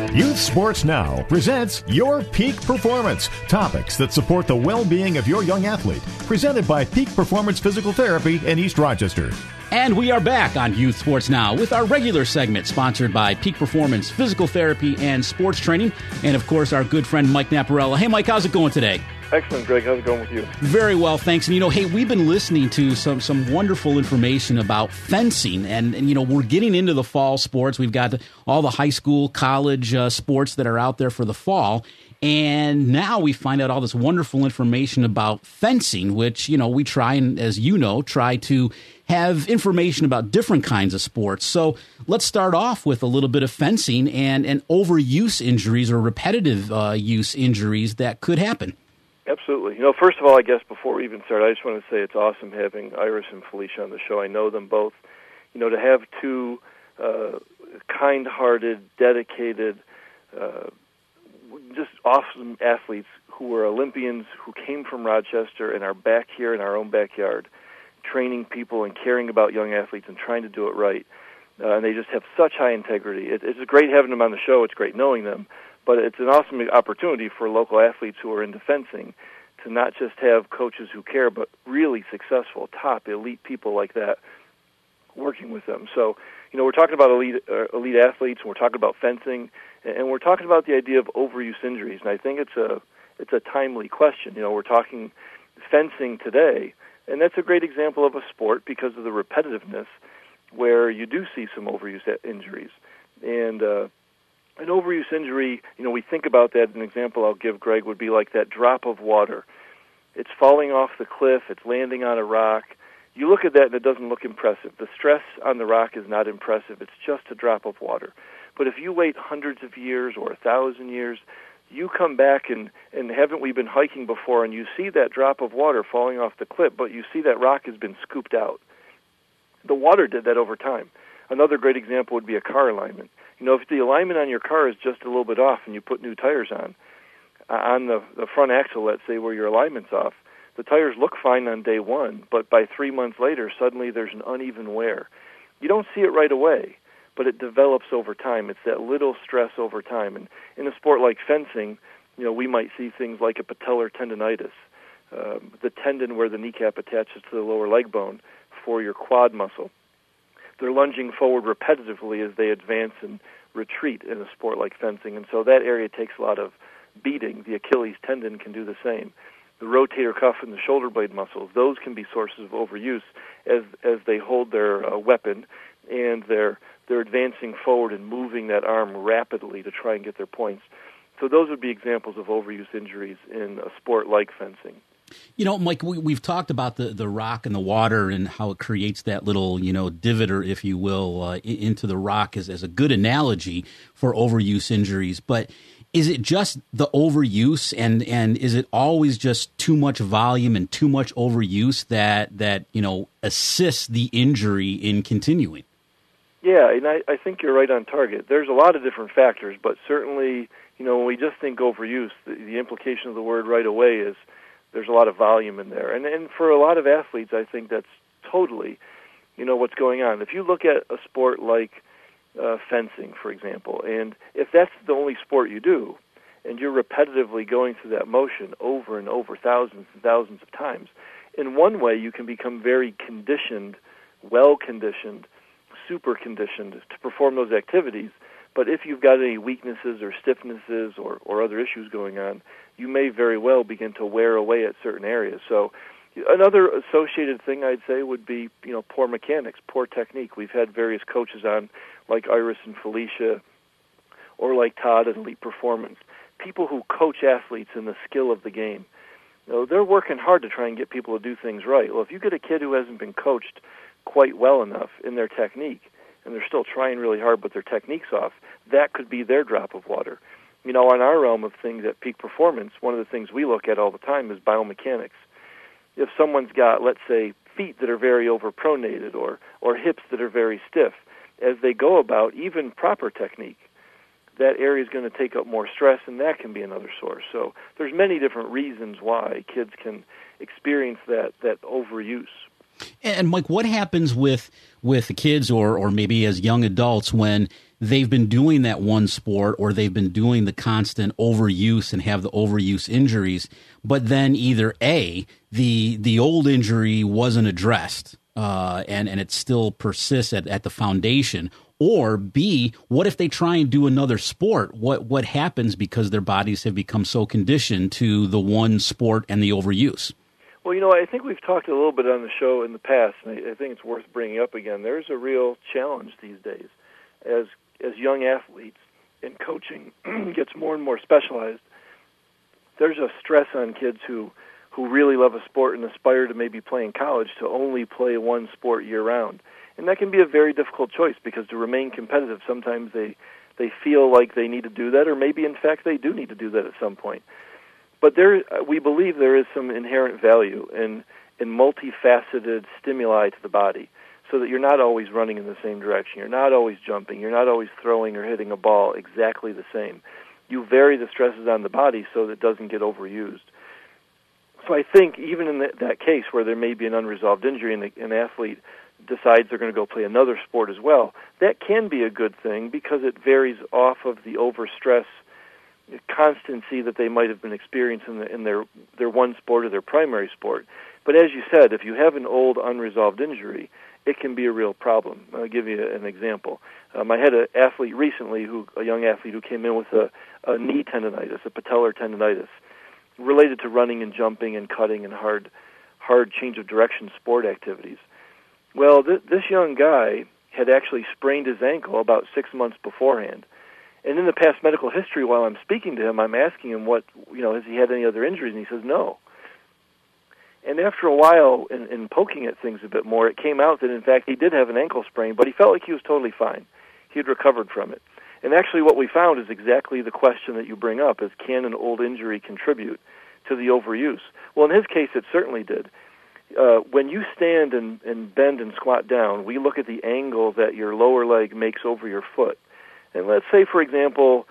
Youth Sports Now presents Your Peak Performance, topics that support the well-being of your young athlete. Presented by Peak Performance Physical Therapy in East Rochester. And we are back on Youth Sports Now with our regular segment sponsored by Peak Performance Physical Therapy and Sports Training. And, of course, our good friend Mike Naparella. Hey, Mike, how's it going today? Excellent, Greg. How's it going with you? Very well, thanks. And, hey, we've been listening to some wonderful information about fencing. And, we're getting into the fall sports. We've got all the high school, college sports that are out there for the fall. And now we find out all this wonderful information about fencing, which, we try and, as try to have information about different kinds of sports. So let's start off with a little bit of fencing and overuse injuries or repetitive use injuries that could happen. Absolutely. First of all, I guess before we even start, I just want to say it's awesome having Iris and Felicia on the show. I know them both. To have two kind-hearted, dedicated, just awesome athletes who were Olympians, who came from Rochester and are back here in our own backyard, training people and caring about young athletes and trying to do it right. And they just have such high integrity. It's great having them on the show. It's great knowing them. But it's an awesome opportunity for local athletes who are into fencing to not just have coaches who care, but really successful, top, elite people like that working with them. So, we're talking about elite athletes, and we're talking about fencing, and we're talking about the idea of overuse injuries. And I think it's a timely question. We're talking fencing today, and that's a great example of a sport because of the repetitiveness where you do see some overuse injuries. And an overuse injury, we think about that. An example I'll give, Greg, would be like that drop of water. It's falling off the cliff. It's landing on a rock. You look at that and it doesn't look impressive. The stress on the rock is not impressive. It's just a drop of water. But if you wait hundreds of years or 1,000 years, you come back and haven't we been hiking before and you see that drop of water falling off the cliff, but you see that rock has been scooped out. The water did that over time. Another great example would be a car alignment. If the alignment on your car is just a little bit off and you put new tires on the front axle, let's say, where your alignment's off, the tires look fine on day one, but by 3 months later, suddenly there's an uneven wear. You don't see it right away, but it develops over time. It's that little stress over time. And in a sport like fencing, we might see things like a patellar tendonitis, the tendon where the kneecap attaches to the lower leg bone for your quad muscle. They're lunging forward repetitively as they advance and retreat in a sport like fencing, and so that area takes a lot of beating. The Achilles tendon can do the same. The rotator cuff and the shoulder blade muscles, those can be sources of overuse as they hold their weapon and they're advancing forward and moving that arm rapidly to try and get their points. So those would be examples of overuse injuries in a sport like fencing. Mike, we've talked about the rock and the water and how it creates that little, divot, if you will, into the rock as a good analogy for overuse injuries. But is it just the overuse and is it always just too much volume and too much overuse that assists the injury in continuing? Yeah, and I think you're right on target. There's a lot of different factors, but certainly, when we just think overuse, the implication of the word right away is there's a lot of volume in there. And for a lot of athletes, I think that's totally, what's going on. If you look at a sport like fencing, for example, and if that's the only sport you do, and you're repetitively going through that motion over and over thousands and thousands of times, in one way you can become very conditioned, well-conditioned, super conditioned to perform those activities. But if you've got any weaknesses or stiffnesses or other issues going on, you may very well begin to wear away at certain areas. So another associated thing I'd say would be, poor mechanics, poor technique. We've had various coaches on, like Iris and Felicia, or like Todd at Elite Performance, people who coach athletes in the skill of the game. They're working hard to try and get people to do things right. Well, if you get a kid who hasn't been coached quite well enough in their technique, and they're still trying really hard, but their technique's off, that could be their drop of water. On our realm of things at Peak Performance, one of the things we look at all the time is biomechanics. If someone's got, let's say, feet that are very overpronated or hips that are very stiff, as they go about even proper technique, that area is going to take up more stress, and that can be another source. So there's many different reasons why kids can experience that overuse. And Mike, what happens with the kids or maybe as young adults when they've been doing that one sport, or they've been doing the constant overuse and have the overuse injuries, but then either A, the old injury wasn't addressed, and it still persists at the foundation, or B, what if they try and do another sport? What happens because their bodies have become so conditioned to the one sport and the overuse? Well, I think we've talked a little bit on the show in the past, and I think it's worth bringing up again. There's a real challenge these days as young athletes and coaching gets more and more specialized. There's a stress on kids who really love a sport and aspire to maybe play in college to only play one sport year-round. And that can be a very difficult choice because to remain competitive, sometimes they feel like they need to do that, or maybe, in fact, they do need to do that at some point. But we believe there is some inherent value in multifaceted stimuli to the body so that you're not always running in the same direction. You're not always jumping. You're not always throwing or hitting a ball exactly the same. You vary the stresses on the body so that it doesn't get overused. So I think even in that case where there may be an unresolved injury and an athlete decides they're going to go play another sport as well, that can be a good thing because it varies off of the overstress constancy that they might have been experiencing in their one sport or their primary sport. But as you said, if you have an old unresolved injury, it can be a real problem. I'll give you an example. I had an athlete recently, a young athlete who came in with a knee tendonitis, a patellar tendonitis, related to running and jumping and cutting and hard change of direction sport activities. Well, this young guy had actually sprained his ankle about 6 months beforehand. And in the past medical history, while I'm speaking to him, I'm asking him has he had any other injuries? And he says no. And after a while, in poking at things a bit more, it came out that, in fact, he did have an ankle sprain, but he felt like he was totally fine. He had recovered from it. And actually what we found is exactly the question that you bring up, is can an old injury contribute to the overuse? Well, in his case, it certainly did. When you stand and bend and squat down, we look at the angle that your lower leg makes over your foot. And let's say, for example,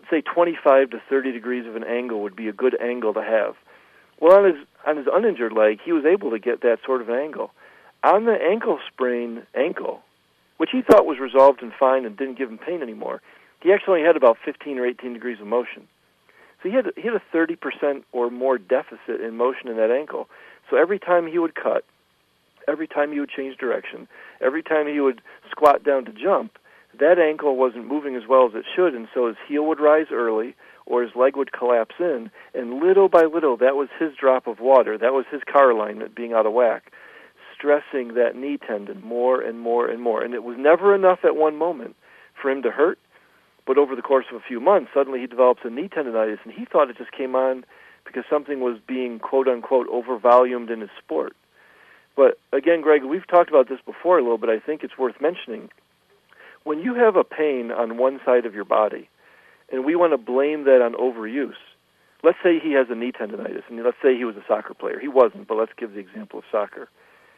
25 to 30 degrees of an angle would be a good angle to have. Well, on his uninjured leg, he was able to get that sort of an angle. On the ankle sprain ankle, which he thought was resolved and fine and didn't give him pain anymore, he actually had about 15 or 18 degrees of motion. So he had a 30% or more deficit in motion in that ankle. So every time he would cut, every time he would change direction, every time he would squat down to jump, that ankle wasn't moving as well as it should, and so his heel would rise early or his leg would collapse in, and little by little, that was his drop of water. That was his car alignment being out of whack, stressing that knee tendon more and more and more. And it was never enough at one moment for him to hurt, but over the course of a few months, suddenly he develops a knee tendonitis, and he thought it just came on because something was being, quote-unquote, overvolumed in his sport. But again, Greg, we've talked about this before a little bit. I think it's worth mentioning. When you have a pain on one side of your body, and we want to blame that on overuse, let's say he has a knee tendonitis, and let's say he was a soccer player. He wasn't, but let's give the example of soccer.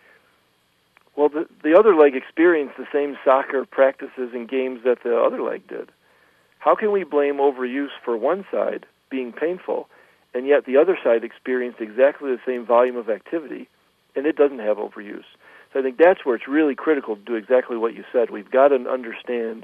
Well, the other leg experienced the same soccer practices and games that the other leg did. How can we blame overuse for one side being painful, and yet the other side experienced exactly the same volume of activity, and it doesn't have overuse? So I think that's where it's really critical to do exactly what you said. We've got to understand,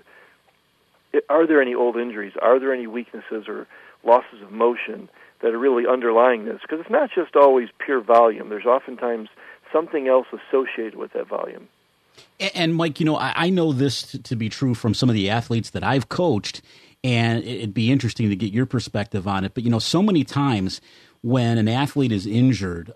are there any old injuries? Are there any weaknesses or losses of motion that are really underlying this? Because it's not just always pure volume. There's oftentimes something else associated with that volume. And Mike, I know this to be true from some of the athletes that I've coached, and it'd be interesting to get your perspective on it. But, so many times when an athlete is injured,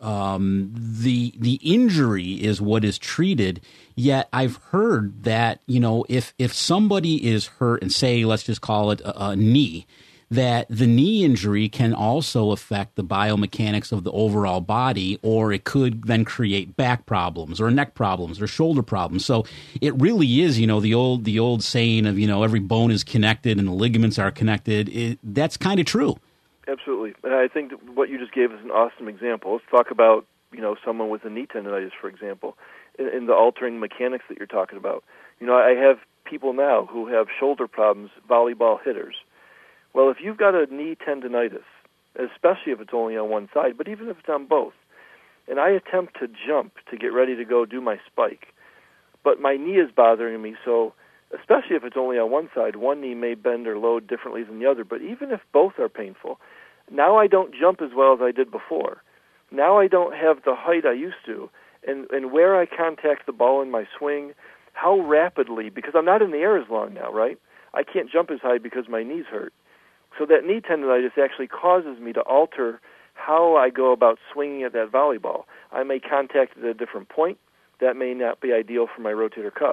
the injury is what is treated. Yet I've heard that, if somebody is hurt, and say, let's just call it a knee, that the knee injury can also affect the biomechanics of the overall body, or it could then create back problems or neck problems or shoulder problems. So it really is, the old saying of, every bone is connected and the ligaments are connected. That's kind of true. Absolutely. And I think that what you just gave is an awesome example. Let's talk about, someone with a knee tendonitis, for example, in the altering mechanics that you're talking about. I have people now who have shoulder problems, volleyball hitters. Well, if you've got a knee tendonitis, especially if it's only on one side, but even if it's on both, and I attempt to jump to get ready to go do my spike, but my knee is bothering me, so especially if it's only on one side. One knee may bend or load differently than the other, but even if both are painful, now I don't jump as well as I did before. Now I don't have the height I used to, and where I contact the ball in my swing, how rapidly, because I'm not in the air as long now, right? I can't jump as high because my knees hurt. So that knee tendonitis actually causes me to alter how I go about swinging at that volleyball. I may contact it at a different point. That may not be ideal for my rotator cuff.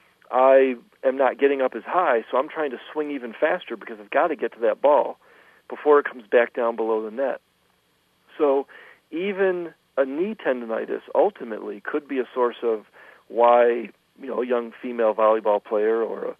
I am not getting up as high, so I'm trying to swing even faster because I've got to get to that ball before it comes back down below the net. So even a knee tendonitis ultimately could be a source of why, a young female volleyball player or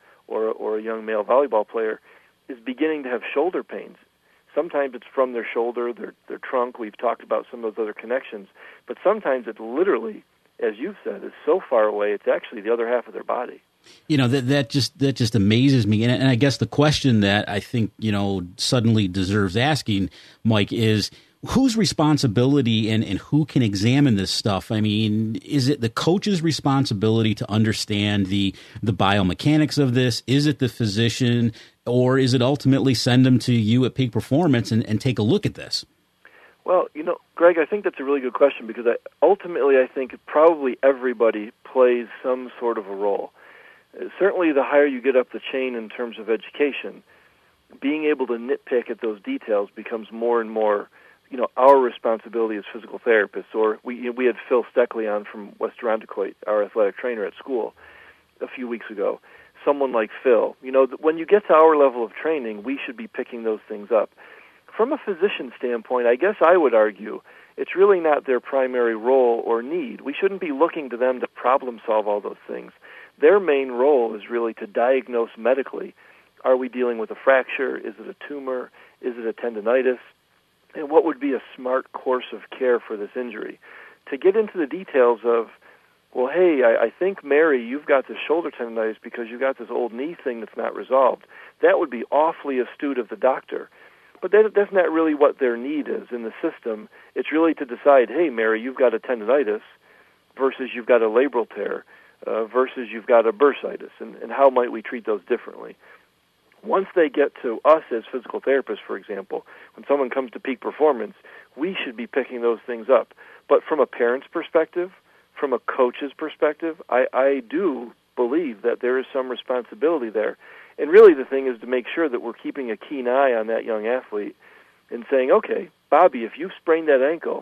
a young male volleyball player is beginning to have shoulder pains. Sometimes it's from their shoulder, their trunk. We've talked about some of those other connections. But sometimes it literally, as you've said, is so far away, it's actually the other half of their body. That just amazes me. And I guess the question that I think, suddenly deserves asking, Mike, is whose responsibility and who can examine this stuff? I mean, is it the coach's responsibility to understand the biomechanics of this? Is it the physician? Or is it ultimately send them to you at Peak Performance and take a look at this? Well, Greg, I think that's a really good question because ultimately I think probably everybody plays some sort of a role. Certainly the higher you get up the chain in terms of education, being able to nitpick at those details becomes more and more, our responsibility as physical therapists. Or we had Phil Steckley on from West Irondequoit, our athletic trainer at school, a few weeks ago. Someone like Phil, when you get to our level of training, we should be picking those things up. From a physician standpoint, I guess I would argue it's really not their primary role or need. We shouldn't be looking to them to problem solve all those things. Their main role is really to diagnose medically. Are we dealing with a fracture? Is it a tumor? Is it a tendonitis? And what would be a smart course of care for this injury? To get into the details of, well, hey, I think, Mary, you've got this shoulder tendonitis because you've got this old knee thing that's not resolved. That would be awfully astute of the doctor. But that's not really what their need is in the system. It's really to decide, hey, Mary, you've got a tendonitis versus you've got a labral tear versus you've got a bursitis, and how might we treat those differently? Once they get to us as physical therapists, for example, when someone comes to Peak Performance, we should be picking those things up. But from a parent's perspective, from a coach's perspective, I do believe that there is some responsibility there. And really the thing is to make sure that we're keeping a keen eye on that young athlete and saying, okay, Bobby, if you've sprained that ankle,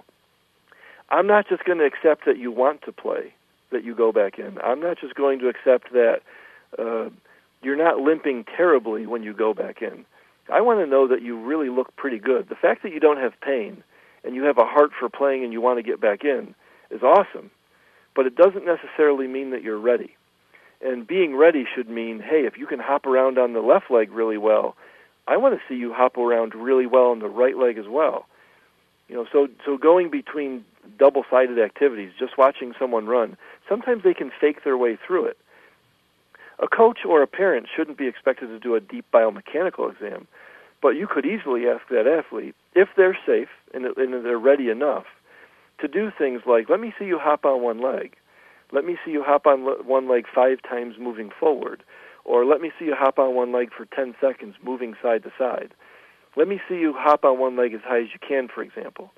I'm not just going to accept that you want to play, that you go back in. I'm not just going to accept that you're not limping terribly when you go back in. I want to know that you really look pretty good. The fact that you don't have pain and you have a heart for playing and you want to get back in is awesome, but it doesn't necessarily mean that you're ready. And being ready should mean, hey, if you can hop around on the left leg really well, I want to see you hop around really well on the right leg as well. So going between double-sided activities, just watching someone run, sometimes they can fake their way through it. A coach or a parent shouldn't be expected to do a deep biomechanical exam, but you could easily ask that athlete, if they're safe and they're ready enough, to do things like, let me see you hop on one leg. Let me see you hop on one leg 5 times moving forward. Or let me see you hop on one leg for 10 seconds moving side to side. Let me see you hop on one leg as high as you can, for example.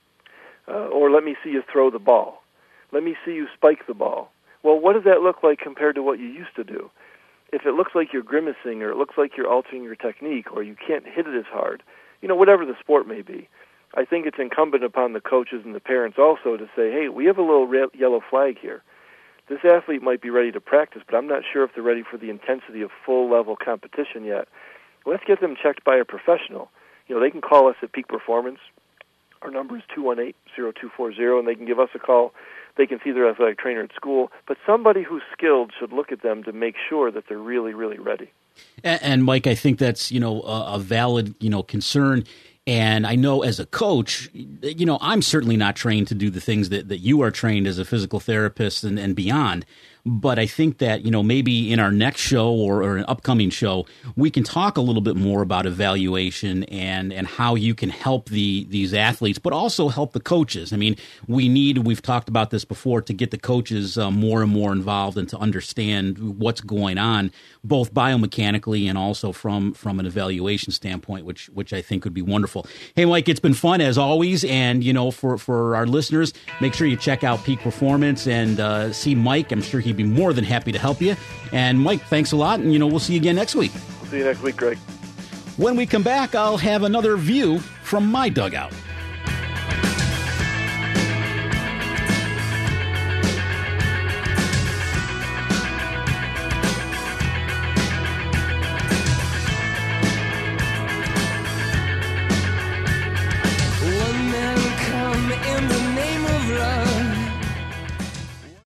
Or let me see you throw the ball. Let me see you spike the ball. Well, what does that look like compared to what you used to do? If it looks like you're grimacing or it looks like you're altering your technique or you can't hit it as hard, whatever the sport may be, I think it's incumbent upon the coaches and the parents also to say, hey, we have a little yellow flag here. This athlete might be ready to practice, but I'm not sure if they're ready for the intensity of full-level competition yet. Let's get them checked by a professional. They can call us at Peak Performance. Our number is 218-0240, and they can give us a call. They can see their athletic trainer at school. But somebody who's skilled should look at them to make sure that they're really, really ready. And Mike, I think that's, a valid, concern. And I know as a coach, I'm certainly not trained to do the things that you are trained as a physical therapist and beyond. But I think that, maybe in our next show or an upcoming show, we can talk a little bit more about evaluation and how you can help these athletes, but also help the coaches. I mean, we've talked about this before, to get the coaches more and more involved and to understand what's going on, both biomechanically and also from an evaluation standpoint, which I think would be wonderful. Hey, Mike, it's been fun as always. And, for our listeners, make sure you check out Peak Performance and see Mike. I'm sure he'd be more than happy to help you. And Mike, thanks a lot. And, we'll see you again next week. We'll see you next week, Greg. When we come back, I'll have another view from my dugout.